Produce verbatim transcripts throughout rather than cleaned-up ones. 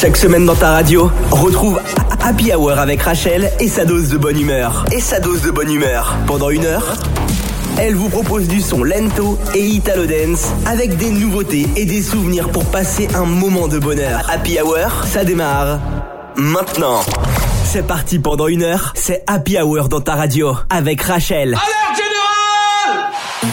Chaque semaine dans ta radio, retrouve Happy Hour avec Rachel et sa dose de bonne humeur. Et sa dose de bonne humeur. Pendant une heure, elle vous propose du son lento et Italo Dance avec des nouveautés et des souvenirs pour passer un moment de bonheur. Happy Hour, ça démarre maintenant. C'est parti pendant une heure, c'est Happy Hour dans ta radio avec Rachel. Alerte générale!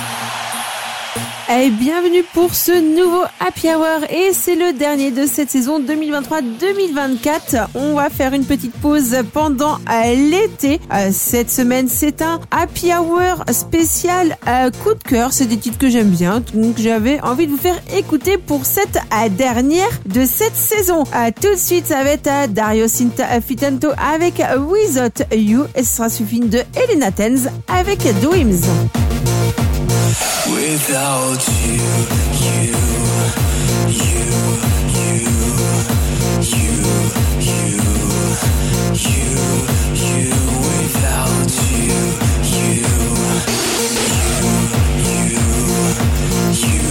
Et bienvenue pour ce nouveau Happy Hour et c'est le dernier de cette saison deux mille vingt-trois deux mille vingt-quatre. On va faire une petite pause pendant euh, l'été. Euh, cette semaine, c'est un Happy Hour spécial euh, coup de cœur. C'est des titres que j'aime bien, donc j'avais envie de vous faire écouter pour cette euh, dernière de cette saison. Euh, tout de suite, ça va être euh, Dario Cinta Fitento avec Without You et ce sera suivi de Elena Tenz avec Dreams. Without you, you, you, you, you, you, you, you, without you, you, you, you, you,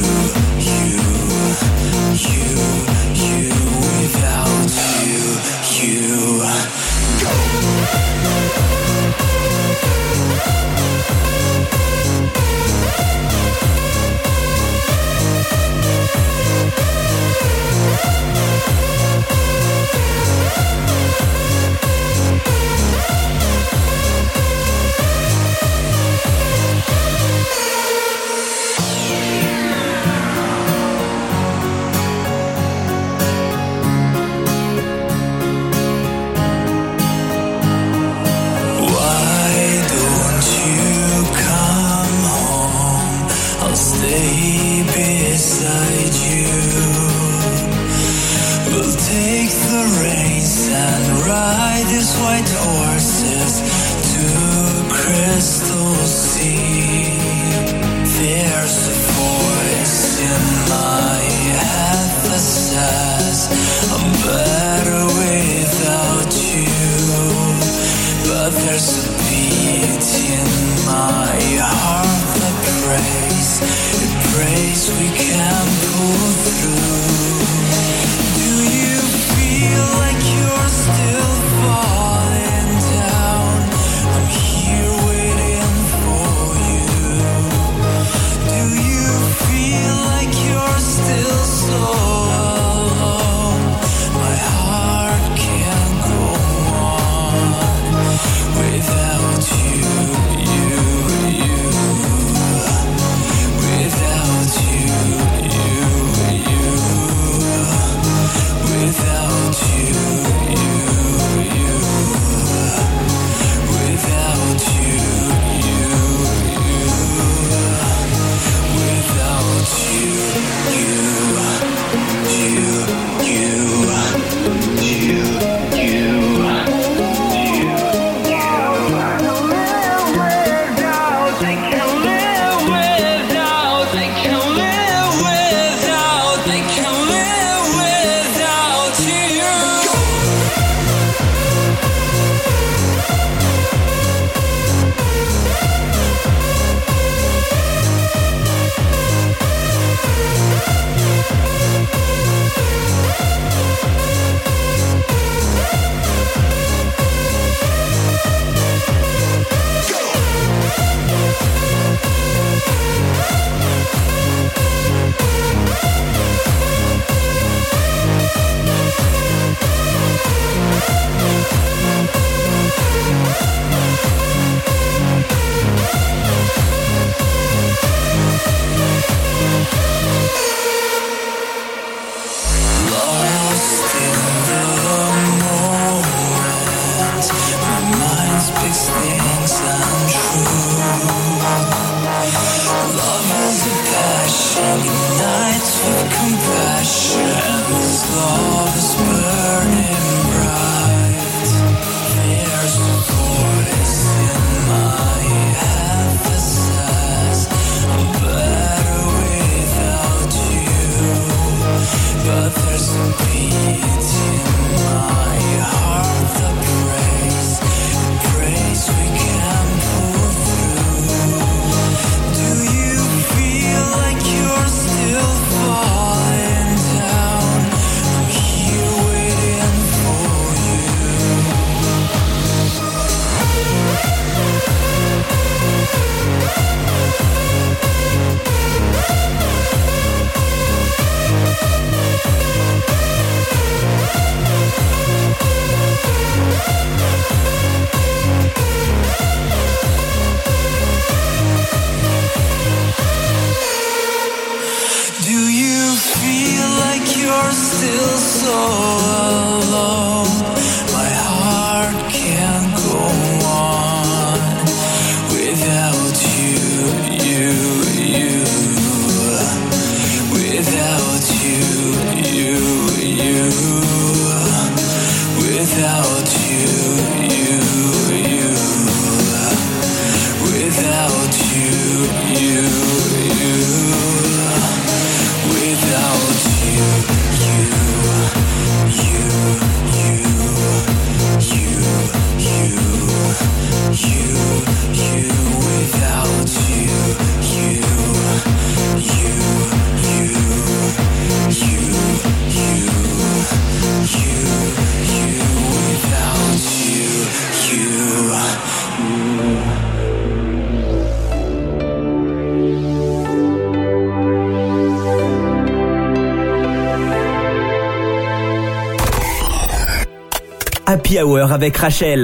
you, you, without you, you. Still falling down. I'm here waiting. you're still so alone. My heart can't go on without you, you, you. Without you, you, you. Without you, you, you. Without you, you, you. Without you, you, you, you, you, you, you, you. Without you, you, you, you, you, you, you, you. Without you, you. Happy Hour avec Rachel.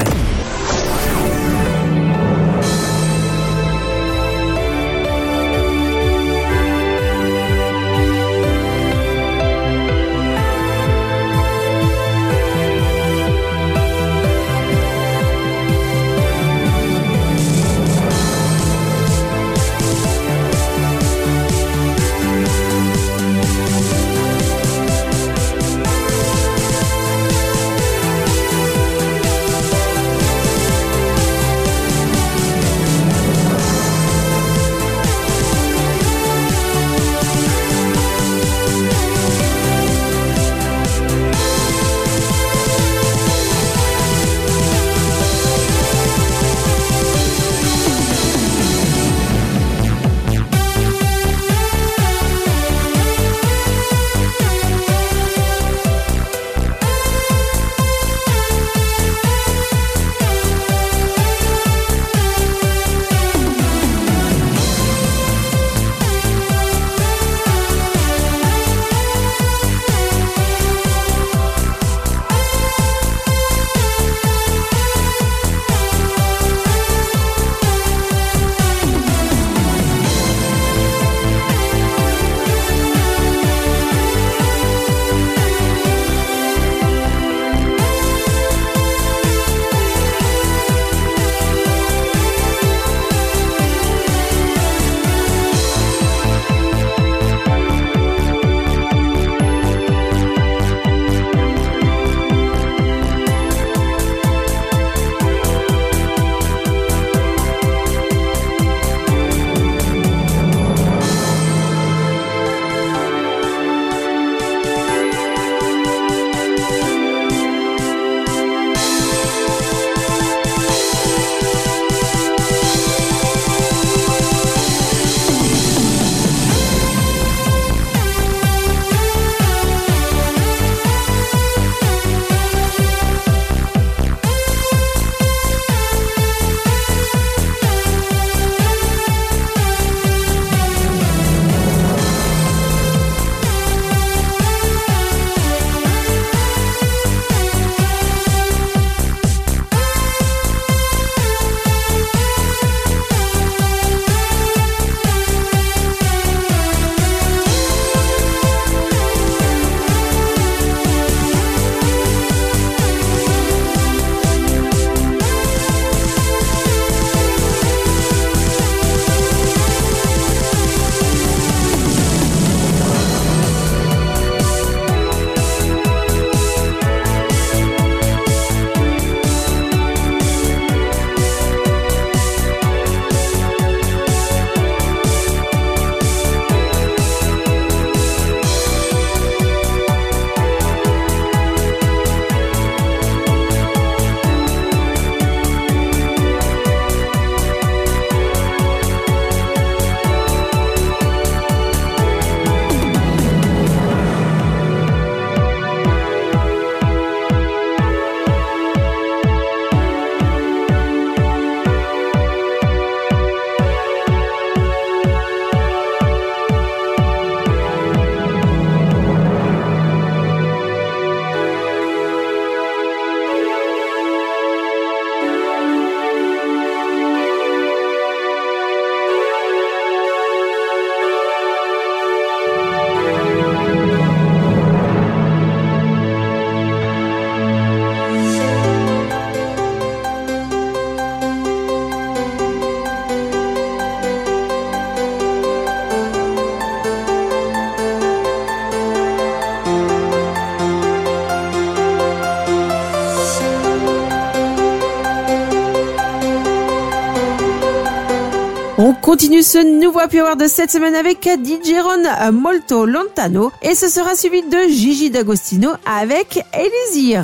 continue ce nouveau Happy Hour de cette semaine avec D J Ron Molto Lontano et ce sera suivi de Gigi D'Agostino avec Elisir.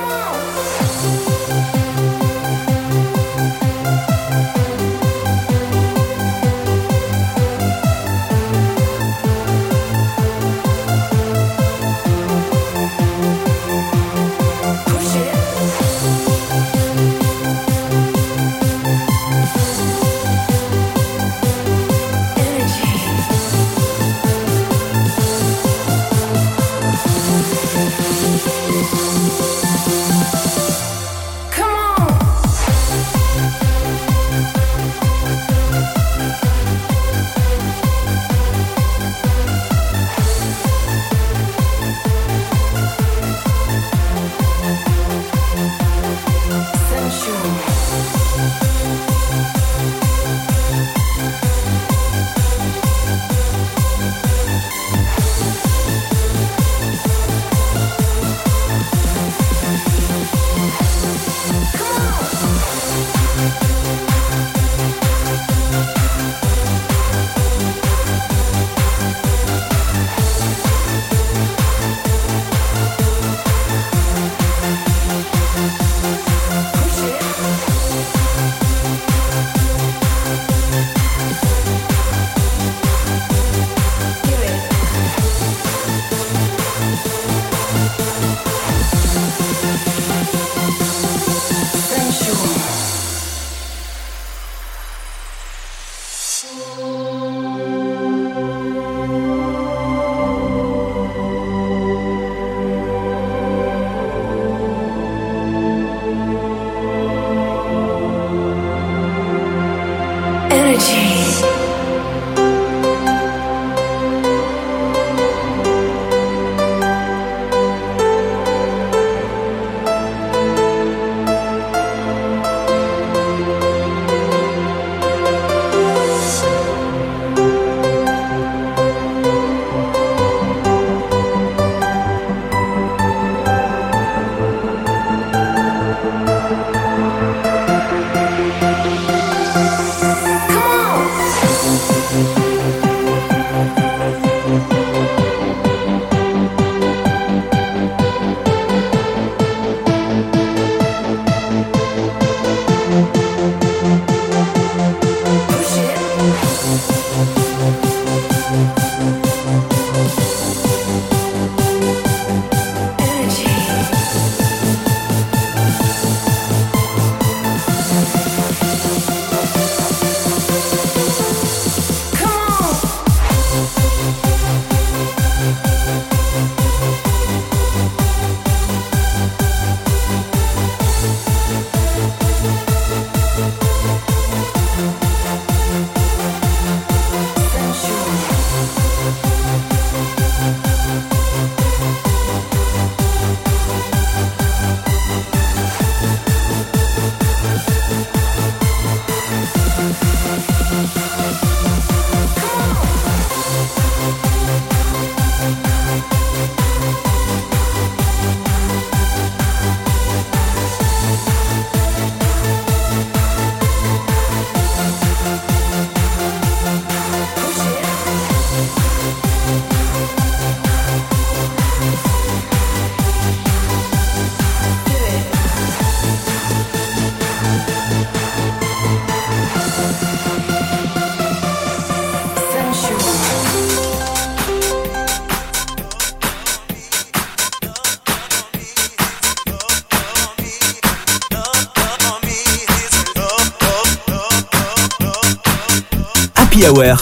Happy Hour.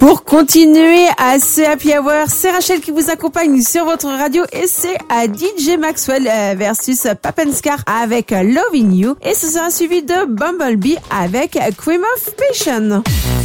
Pour continuer à ce Happy Hour, c'est Rachel qui vous accompagne sur votre radio et c'est à D J Maxwell versus Papenscar avec Loving You et ce sera suivi de Bumblebee avec Cream of Passion.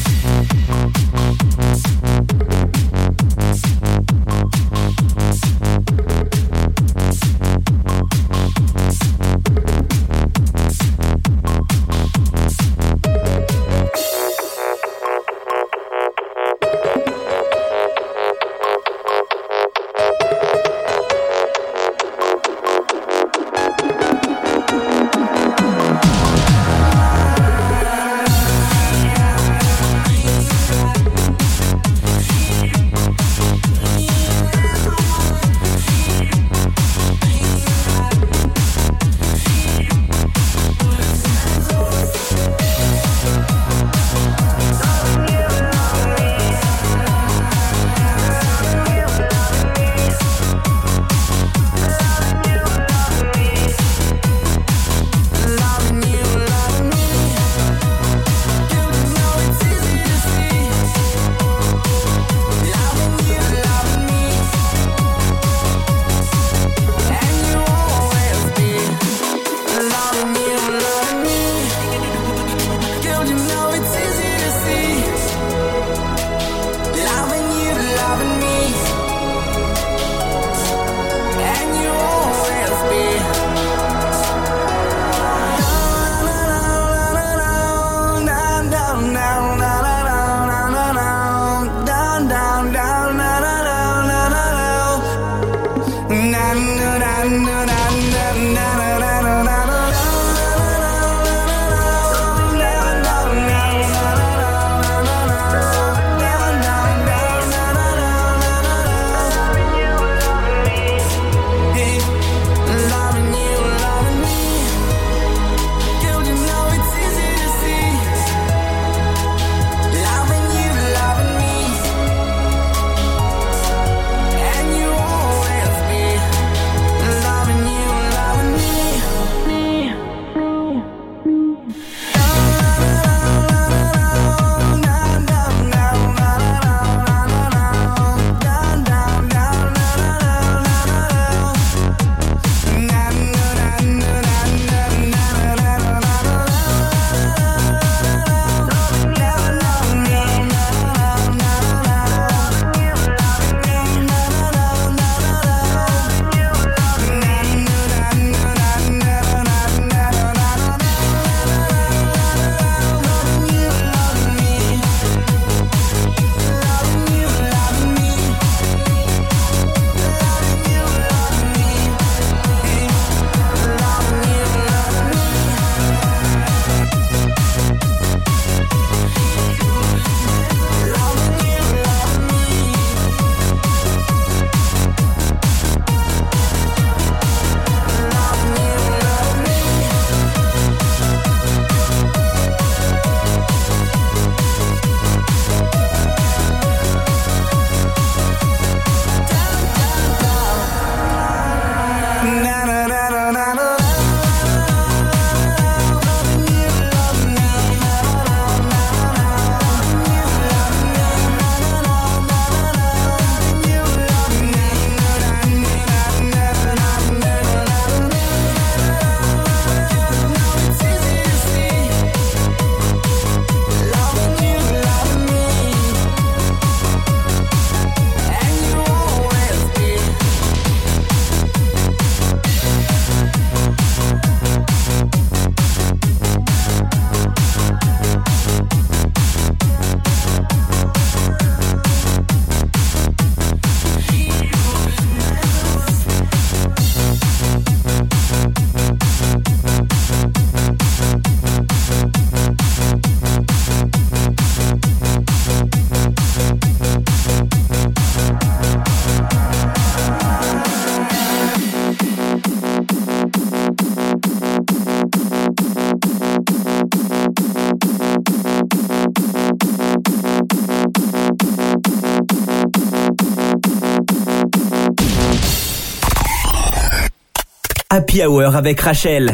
Happy Hour avec Rachel.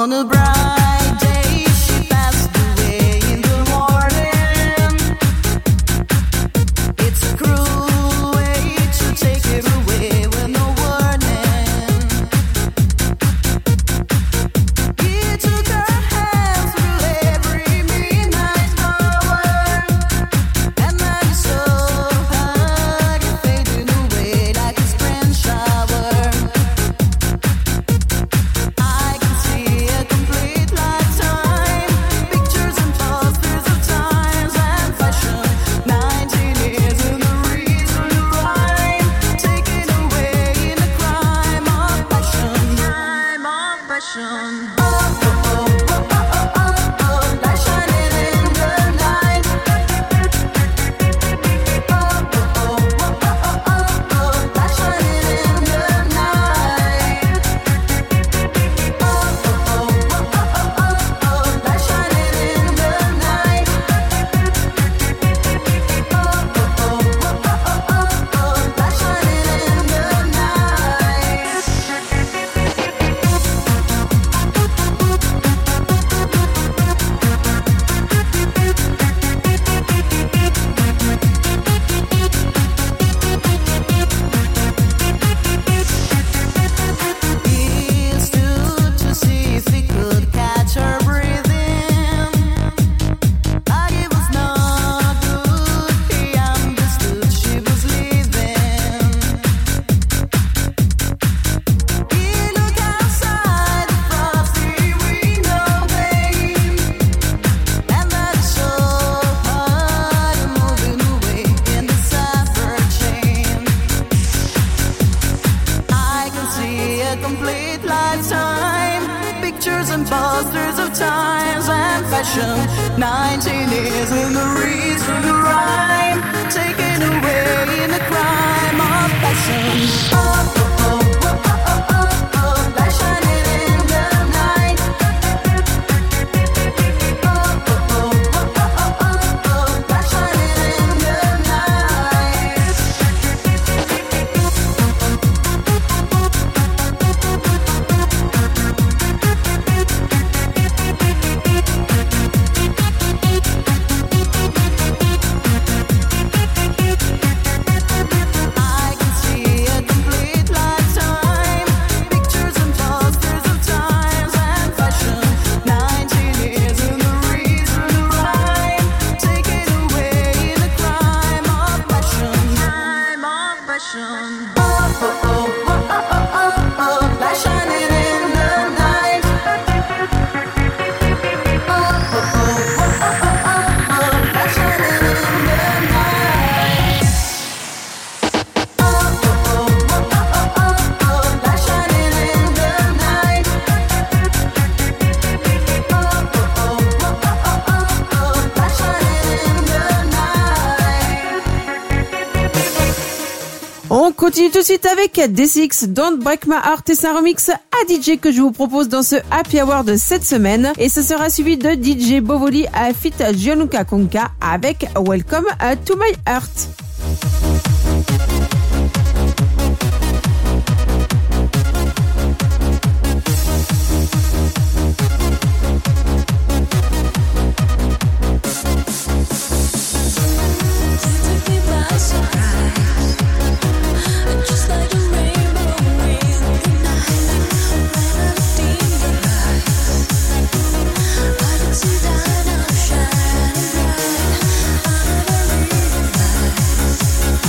On a bright day, she passed away in the morning. It's a cruel way to take it away with no warning. He took her hand through every midnight hour, and then he saw her fading away like a spring shower. I can see a complete lifetime, pictures and posters of times and fashion. Nineteen years in the reason to rhyme, taken away in a crime of passion. Crime of passion. Oh, oh, oh, oh, oh, oh, oh, light shining in the night. Oh, oh, oh, oh, oh, oh, oh, light shining in the night. Oh, oh, oh, oh, oh, oh, oh, light shining in the night. Oh, oh, oh, oh, oh, oh, oh, light shining in the night. He stood to see if he could catch her breathing. Like it was not good, he understood she was leaving. He looked outside the frosty window pane, and then saw her moving away in the separate chain. I can see a complete lifetime, pictures and posters of times and fashion. Nineteen years in the reason to rhyme, taken away in a crime of passion. Oh, oh, oh, oh, oh, oh, oh, light shining in the night. Oh, oh, oh, oh, oh, oh, oh, light shining in the night. I can see a complete lifetime, pictures and posters of times and fashion. Nineteen years in the reason to rhyme, taken away in a crime of passion. Crime of passion. Oh, oh, oh, oh, oh, oh, oh, light shining in the night. Oh, oh, oh, oh, oh, oh, oh, light shining in the night. Oh, oh, oh, oh, oh, oh, oh, light shining in the night. Oh, oh, oh, oh, oh, oh, light shining in the night. On continue tout de suite avec D six, Don't Break My Heart, et c'est un remix à D J que je vous propose dans ce Happy Hour de cette semaine, et ce sera suivi de D J Bovoli à fit Gianluca Conca avec Welcome to My Heart. Took me by surprise, just like a rainbow in the night. When I looked in your eyes, I could see that I'm shining bright. I never realized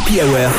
Happy Hour.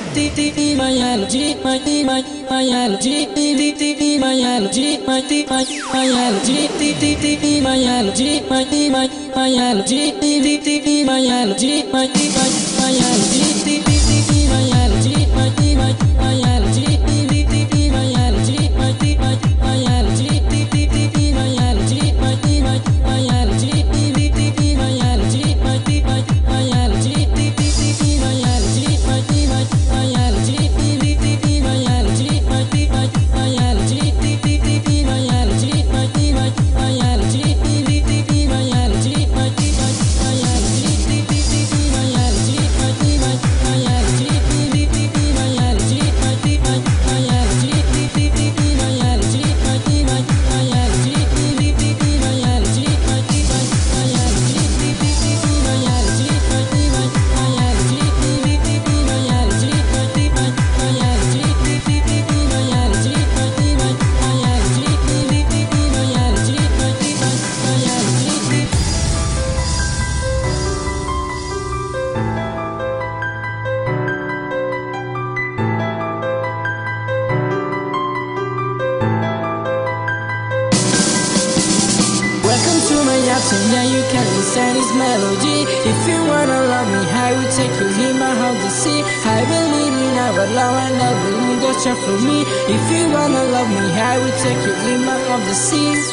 Welcome to my yacht and yeah you can listen this melody. If you wanna love me, I will take you in my heart to see. I believe in our love and love will go share for me. If you wanna love me, I will take you in my heart to see.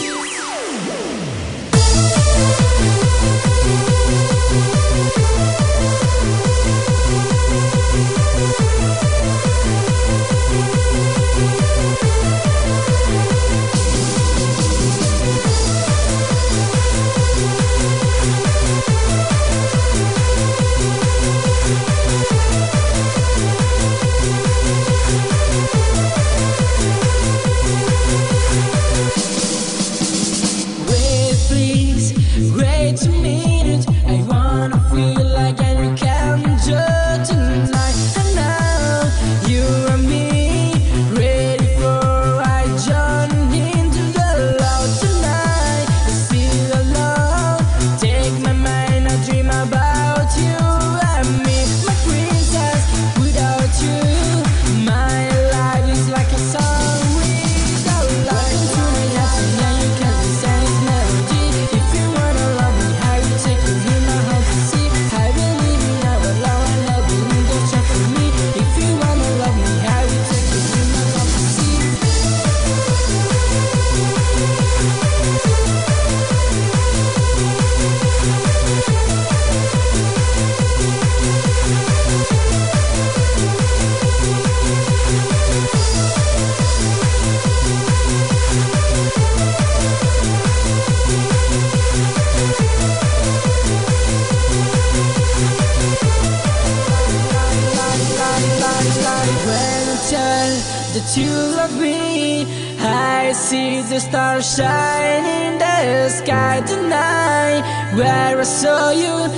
That you love me, I see the stars shine in the sky tonight. Where I saw you,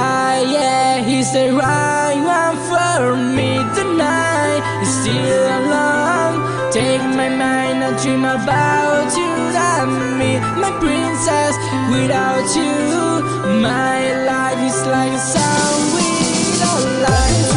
I yeah, he's the right one for me tonight. It's still alone, take my mind and dream about you and me, my princess. Without you, my life is like a song without life.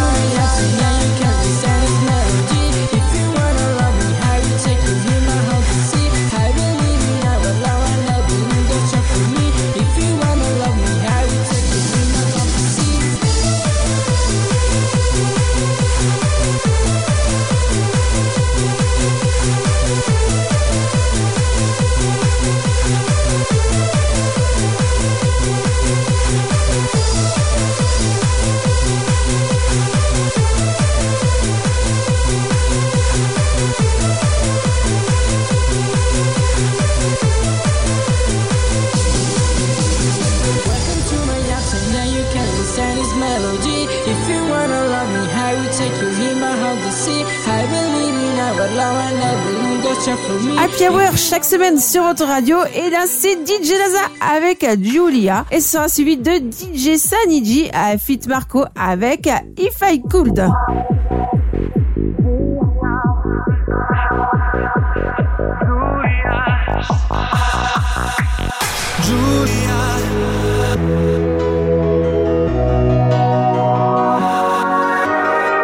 Happy Hour chaque semaine sur votre radio. Et là c'est D J Laza avec Julia. Et ce sera suivi de D J Saniji à Fit Marco avec If I Could. Julia.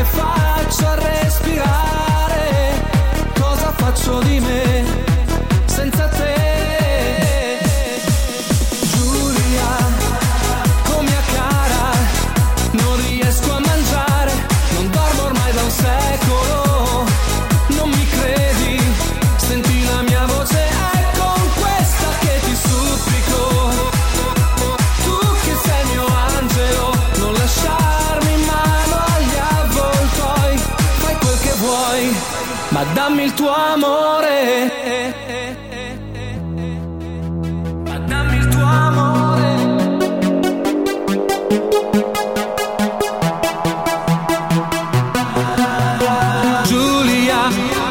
come faccio a respirare? Cosa faccio di me senza te? Giulia, oh mia cara, non riesco a mangiare, non dormo ormai da un secolo. Non mi credi? Senti la mia voce, è con questa che ti supplico. Tu che sei il mio angelo, non lasciarmi in mano agli avvoltoi. Fai quel che vuoi, ma dammi il tuo amore. Ma dammi il tuo amore. Giulia,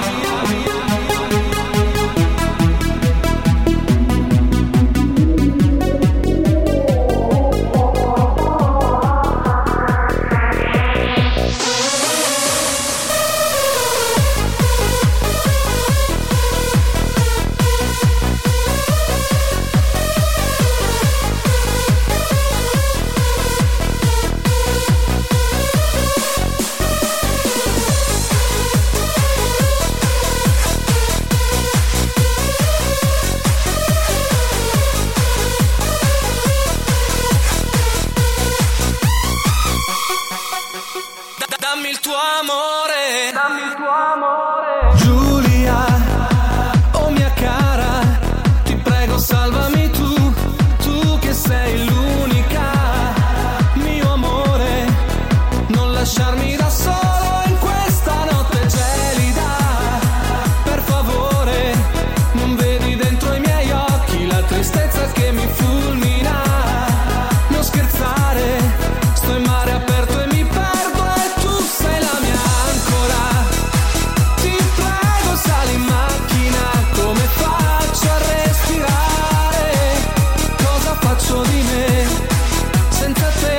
dammi il tuo amore. Dammi il tuo amore. Giulia, oh mia cara, ti prego salvami tu, tu che sei l'unica, mio amore, non lasciarmi da solo in questa notte gelida. Per favore, non vedi dentro i miei occhi la tristezza che mi fulmina. Non scherzare, sto in mare aperto e mi perdo e tu sei la mia ancora. Ti prego sali in macchina, come faccio a respirare? Cosa faccio di me senza te?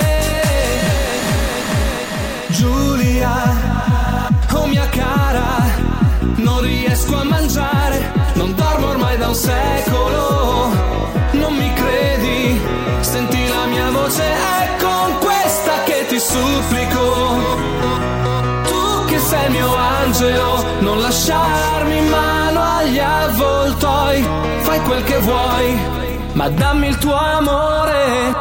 Giulia, oh mia cara, non riesco a mangiare, non dormo ormai da un secolo. Non mi credi? Senti la mia voce, è con questa che ti supplico. Tu che sei il mio angelo, non lasciarmi in mano agli avvoltoi. Fai quel che vuoi, ma dammi il tuo amore.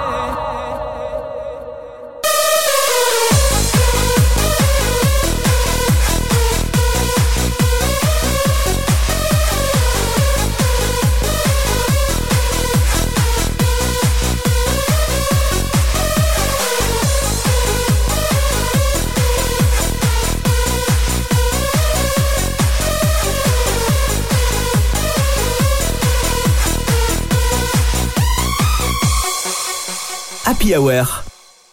Happy Hour.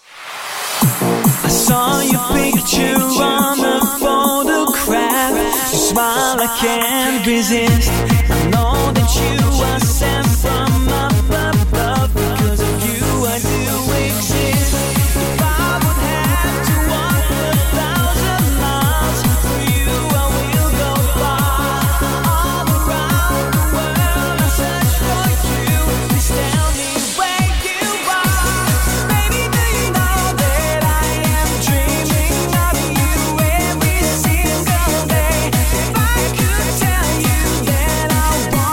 I saw your picture on the photograph. You smile, I can't resist. I know that you are sent from up above. Because of you I do exist. If I would have to walk a thousand miles, for you I will go far. All around the world I search for you. Please tell me where you are. Baby, do you know that I am dreaming of you every single day? If I could tell you that I want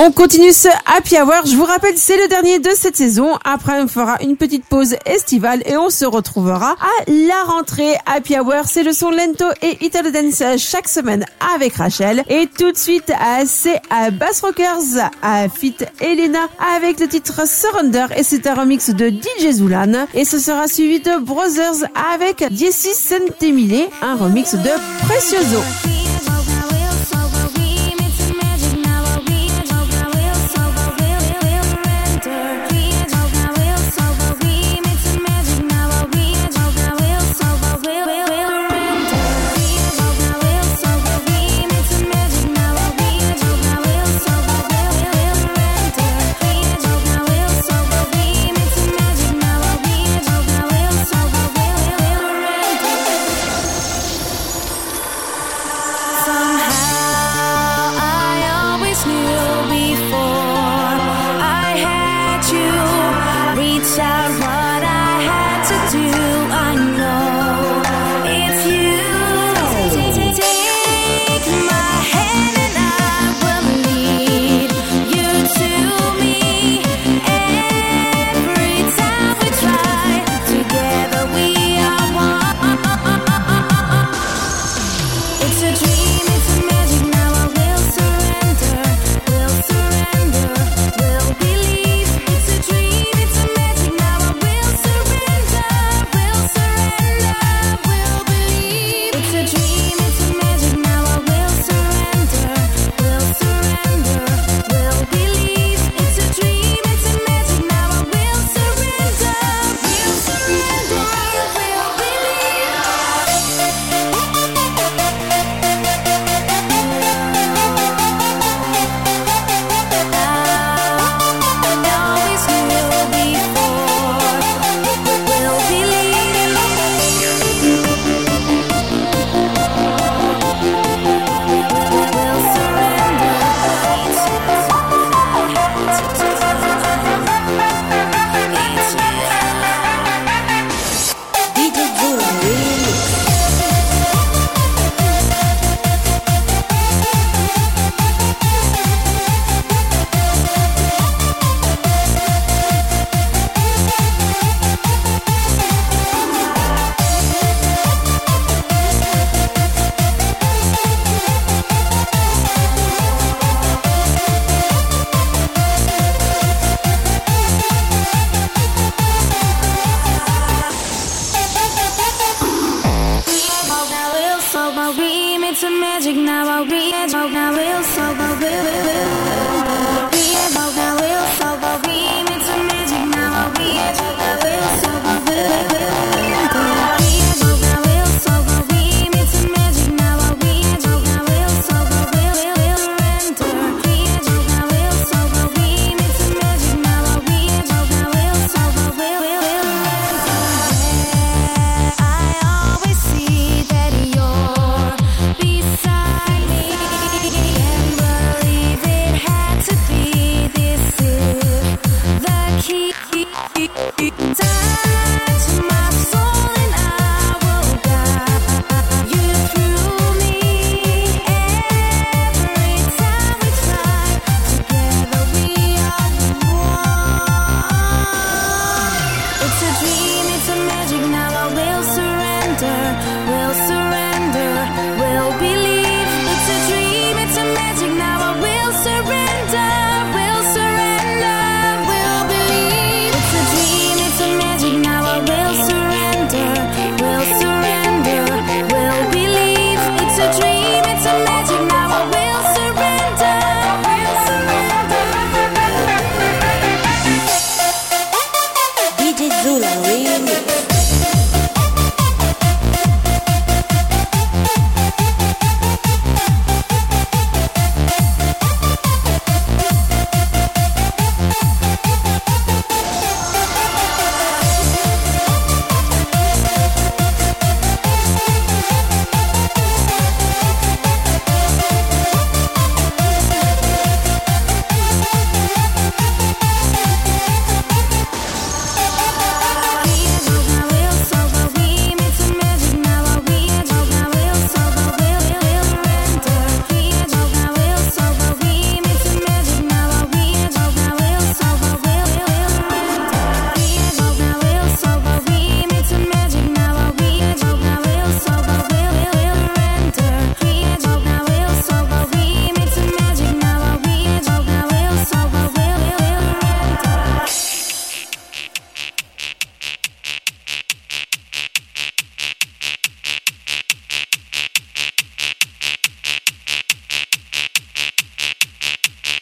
On continue ce Happy Hour. Je vous rappelle, c'est le dernier de cette saison. Après, on fera une petite pause estivale et on se retrouvera à la rentrée. Happy Hour, c'est le son lento et Italo Dance chaque semaine avec Rachel. Et tout de suite, c'est à Bass Rockers, à Fit Elena avec le titre Surrender et c'est un remix de D J Zulan. Et ce sera suivi de Brothers avec Diesis Centemile, un remix de Precioso.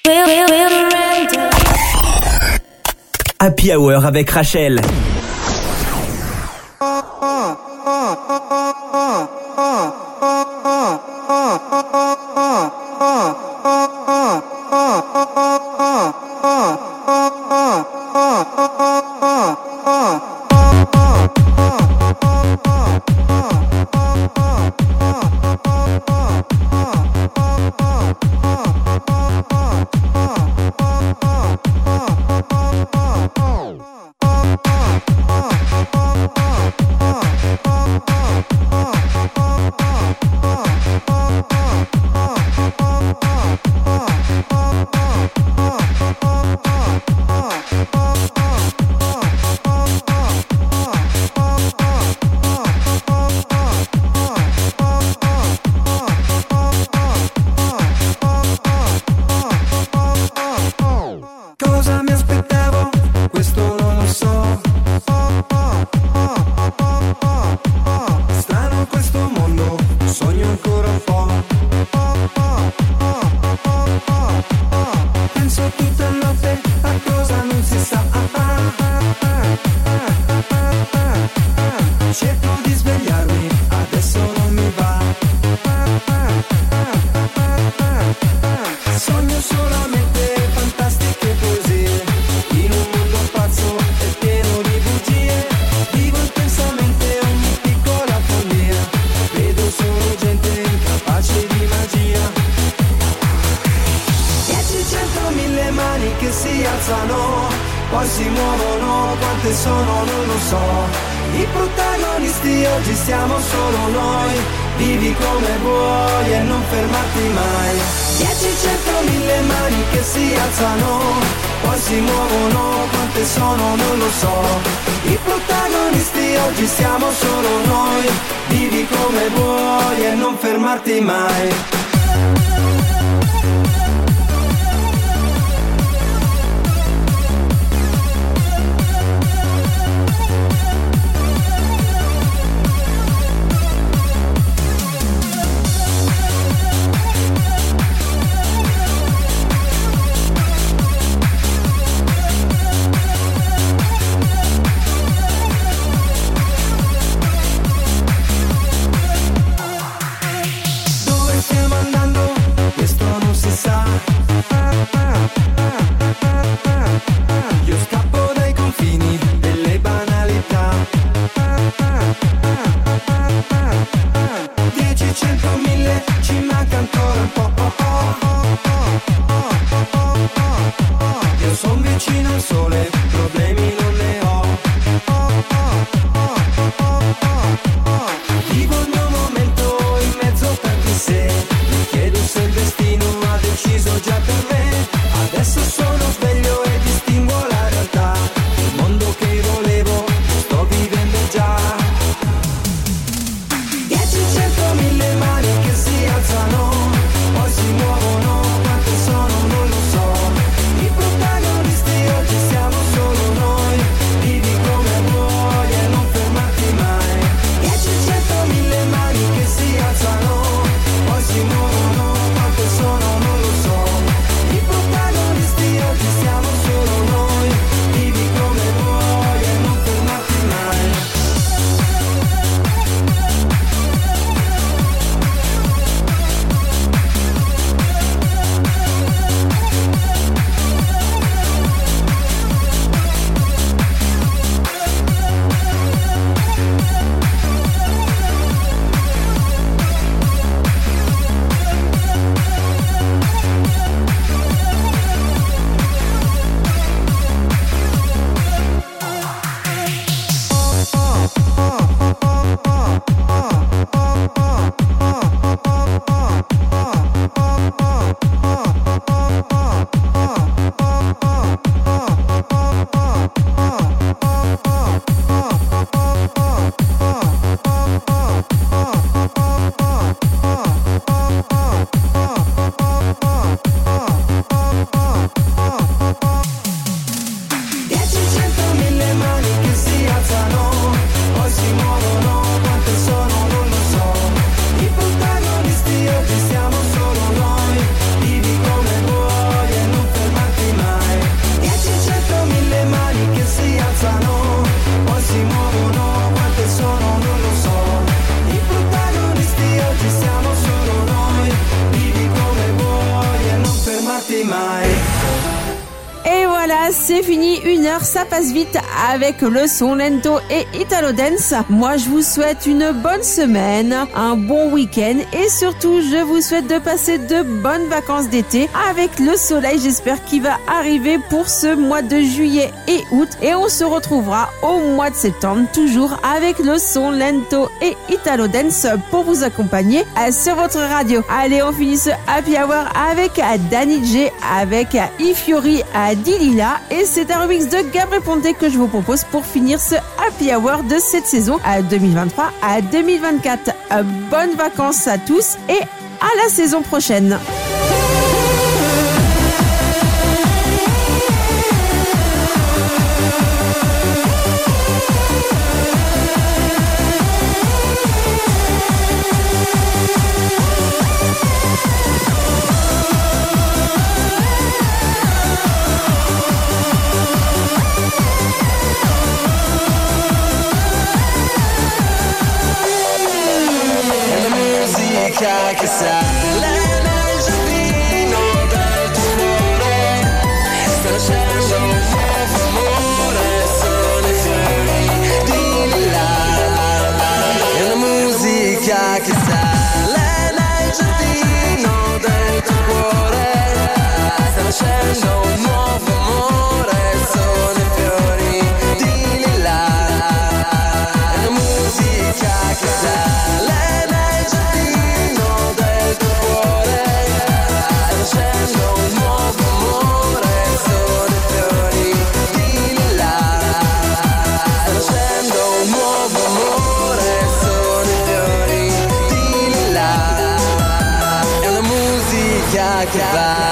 will, will, will render. Happy Hour avec Rachel. Cosa mi aspettavo? Questo non lo so. Strano questo mondo, sogno ancora un po'. Penso tutta notte a cosa non si sa. Cerco di svegliarmi, adesso non mi va. Sogno solamente fantastiche poesie, in un mondo pazzo e pieno di bugie. Vivo intensamente ogni piccola follia, vedo solo gente incapace di magia. Dieci, cento, mille mani che si alzano, poi si muovono, quante sono non lo so. I protagonisti oggi siamo solo noi, vivi come vuoi e non fermarti mai. Dieci, cento, mille mani che si alzano, poi si muovono, quante sono non lo so. I protagonisti oggi siamo solo noi, vivi come vuoi e non fermarti mai. Dove stiamo andando? c'est fini, une heure, ça passe vite avec le son lento et Italo Dance. Moi, je vous souhaite une bonne semaine, un bon week-end et surtout, je vous souhaite de passer de bonnes vacances d'été avec le soleil, j'espère qu'il va arriver pour ce mois de juillet et août. Et on se retrouvera au mois de septembre, toujours avec le son lento et Italo Dance pour vous accompagner sur votre radio. Allez, on finit ce Happy Hour avec Danny J, avec Ifiori à Dilila et c'est un remix de Gabriel Ponte que je vous propose pour finir ce Happy Hour de cette saison deux mille vingt-trois à deux mille vingt-quatre. Bonnes vacances à tous et à la saison prochaine. Che sale nel giardino del tuo cuore, sta nascendo un nuovo amore, sono i fiori di là. È una musica che sale nel giardino del tuo cuore, sta nascendo un nuovo amore, sono i fiori di là. È una musica che sale nel giardino del tuo cuore, sta nascendo un nuovo amore, sono i fiori di là. Sta nascendo un nuovo amore, sono i fiori di là. È una musica che va